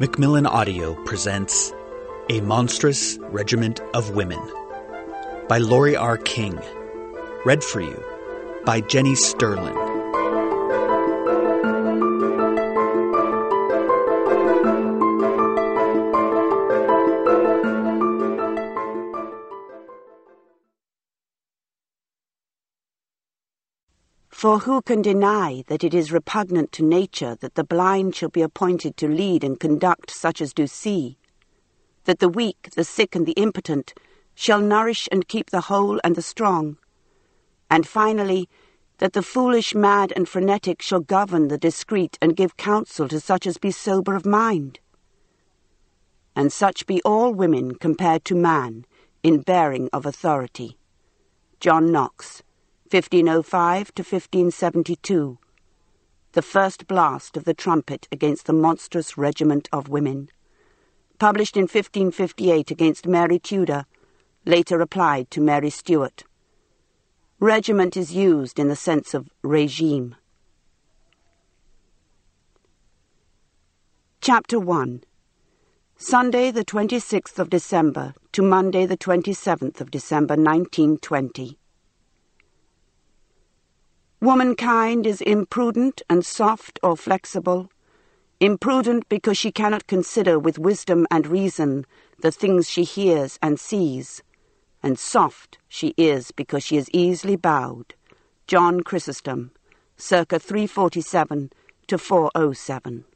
Macmillan Audio presents A Monstrous Regiment of Women by Laurie R. King. Read for you by Jenny Sterlin. For who can deny that it is repugnant to nature that the blind shall be appointed to lead and conduct such as do see, that the weak, the sick, and the impotent shall nourish and keep the whole and the strong, and finally, that the foolish, mad, and frenetic shall govern the discreet and give counsel to such as be sober of mind? And such be all women compared to man in bearing of authority. John Knox, 1505 to 1572, the first blast of the trumpet against the monstrous regiment of women. Published in 1558 against Mary Tudor, later applied to Mary Stuart. Regiment is used in the sense of regime. Chapter 1. Sunday the 26th of December to Monday the 27th of December 1920. Womankind is imprudent and soft or flexible, imprudent because she cannot consider with wisdom and reason the things she hears and sees, and soft she is because she is easily bowed. John Chrysostom, circa 347 to 407.